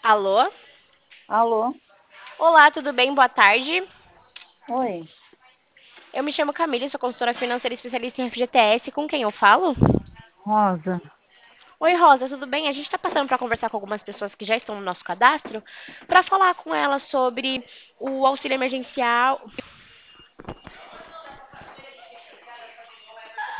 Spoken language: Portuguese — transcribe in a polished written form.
Alô? Alô? Olá, tudo bem? Boa tarde. Oi, Eu me chamo Camila, sou consultora financeira especialista em FGTS. Com quem eu falo? Rosa. Oi, Rosa, tudo bem? A gente está passando para conversar com algumas pessoas que já estão no nosso cadastro para falar com elas sobre o auxílio emergencial.